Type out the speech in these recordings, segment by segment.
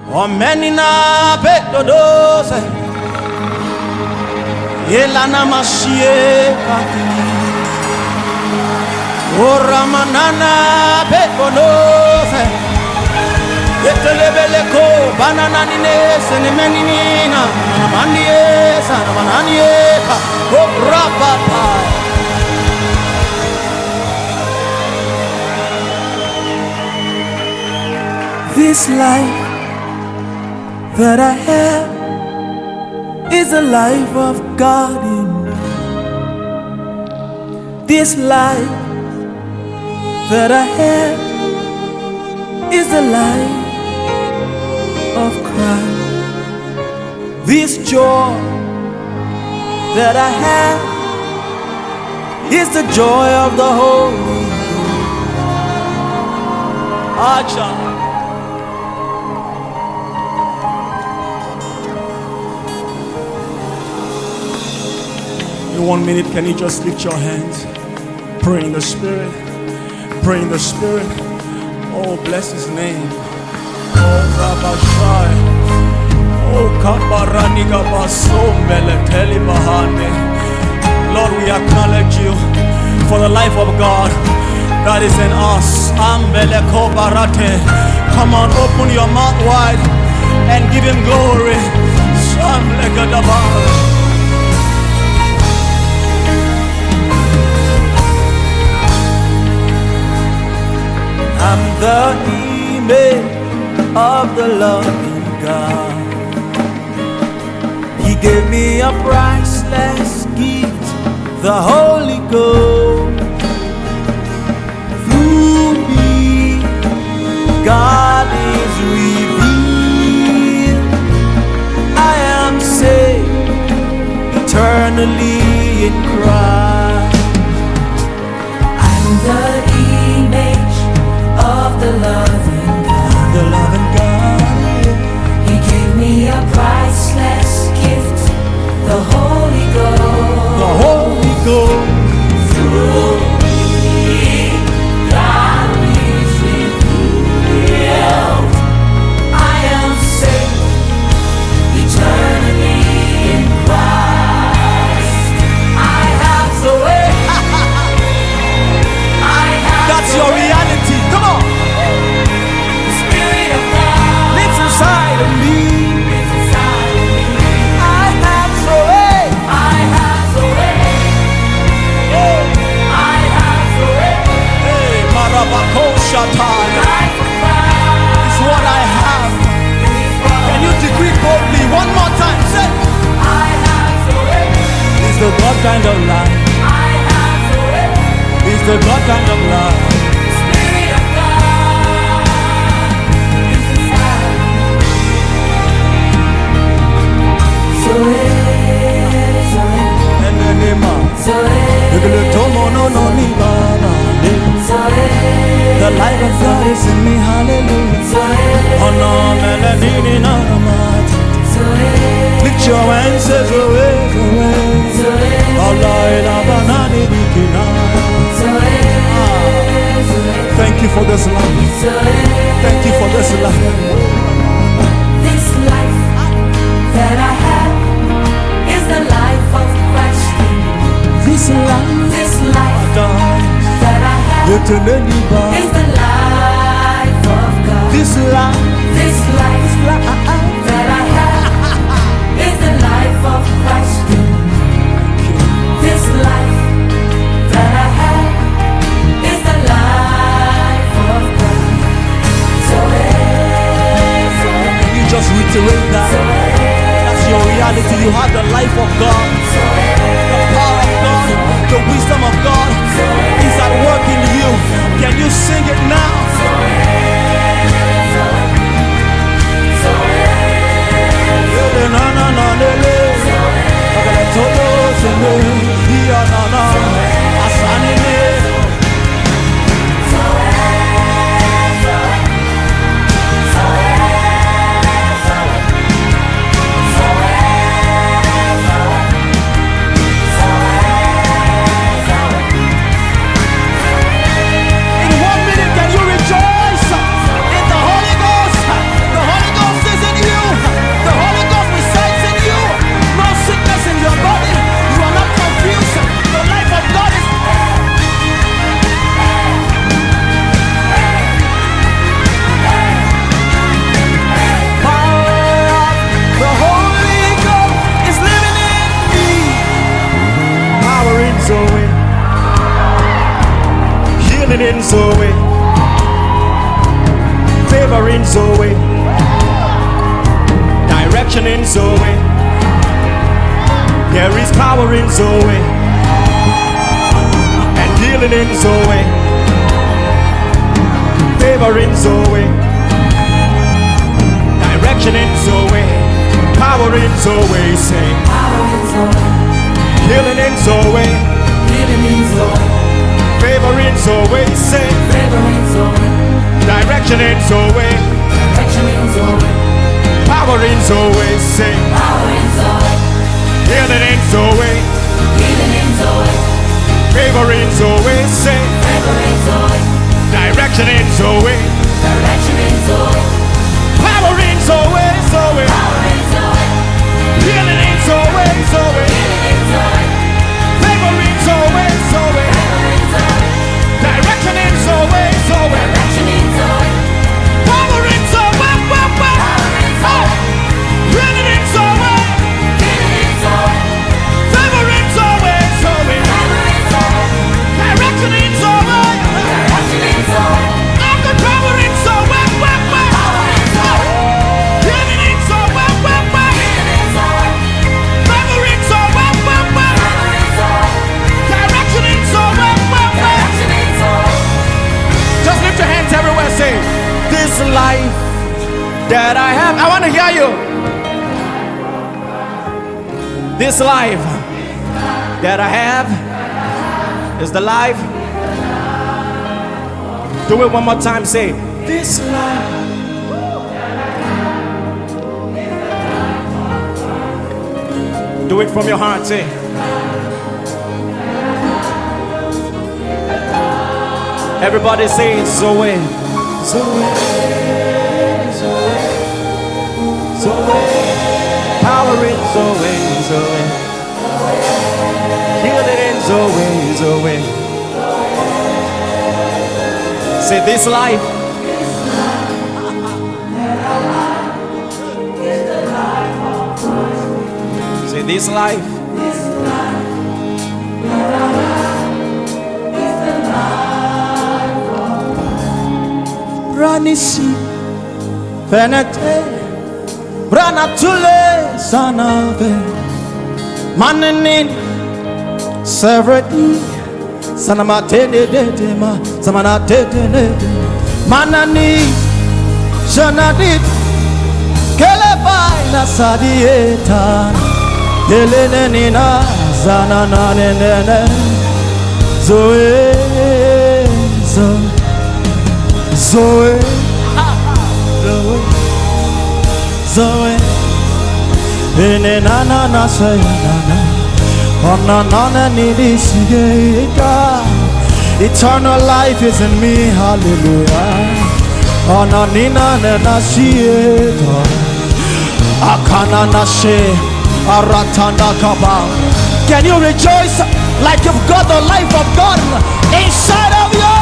Omenina betodose Yelana mashie kaki Oramanana betodose Yetelebeleko banana nine senemenina Namanie sanamananieka Obrapapa. This life that I have is the life of God in me. This life that I have is the life of Christ. This joy that I have is the joy of the Holy Ghost. Acha. In 1 minute, can you just lift your hands? Pray in the Spirit. Pray in the Spirit. Oh, bless His name. Oh, Rabashai. Oh, Kabaraniga Basombele Telibahane. Lord, we acknowledge you for the life of God that is in us. Ambele Kobarate. Come on, open your mouth wide and give Him glory. Shamlegadaba. I'm the image of the loving God. He gave me a priceless gift, the Holy Ghost. Through me, God is revealed. I am saved eternally in Christ. I'm the image of the loving God. The loving God. He gave me a priceless gift, the Holy Ghost. The Holy Ghost. Through me, God is revealed. I am saved eternally in Christ. I have the way. That's your reality. Come on. The Spirit of God lives inside of me. I have the way. I have the way. Oh. I have the way. Hey, Marabako Shatai. It's what I have. Can you decree boldly one more time? Say, I have the way. It's the God kind of life. I have the way. It's the God kind of life. The light of God is in me, hallelujah. Lift your hands, says thank you for this life. Thank you for this life. This life that I have is the life of Christ. This life that I have is the life of God. This life that I have is the life of Christ. This life that I have is the life of God. Can you just reiterate that? That's your reality. You have the life of God, the power of God, the wisdom of God is at work in you. Can you sing it now? In 1 minute, can you rejoice? Healing in Zoe. Favor in Zoe. Direction in Zoe. There is power in Zoe. And healing in Zoe. Favor in Zoe. Direction in Zoe. Power in Zoe. Say Power in Zoe. healing in Zoe. Healing in Zoe. Favor in Zoe. Say Favor in Zoe. direction in Zoe. Direction in Zoe. Power in Zoe. Say Power in Zoe. healing in Zoe. Healing in Zoe. Favor in Zoe. Say Favor in Zoe. direction in Zoe. Direction in Zoe. Power in Zoe. Zoe. Power in Zoe. Healing in Zoe. Zoe. Healing in Zoe. Favor in Zoe. Zoe. Favor in Zoe. Direction in Zoe. Zoe. Direction in Zoe. Power in Zoe. Power in Zoe. Healing in Zoe. Healing in Zoe. Favor in Zoe. Zoe. Favor in Zoe. Direction in Zoe. Direction in Zoe. I've got power in Zoe. Power in Zoe. Healing in Zoe. Healing in Zoe. Favor in Zoe. Favor in Zoe. Direction in Zoe. Direction in Zoe. Just lift your hands everywhere. Say, this life that I have. I want to hear you. This life that I have is the life. Do it one more time. Say, this life. Do it from your heart. Say, everybody say, Zoe. Zoe. Zoe. Zoe. Power in Zoe. Zoe. Healing in Zoe. Zoe. Say, this life. Say, this life. Ranisi Venete Branatule Sanave Manenin Severity Sanamate de ma Samanate de Manani Janadit Kelebai Nasadieta Delenina Zanana Nene Zoe Zoe Zoe, Zoe, Zoe, na na na say na na, na na na nidi sigeta. Eternal life is in me, hallelujah. Na nina na sieta, akana na she, aratanda kaba. Can you rejoice like you've got the life of God inside of you?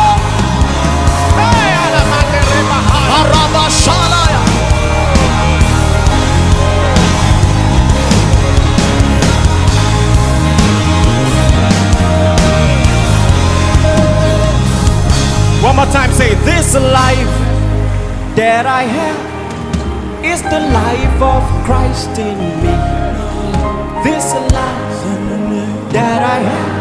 One more time, say, this life that I have is the life of Christ in me. This life that I have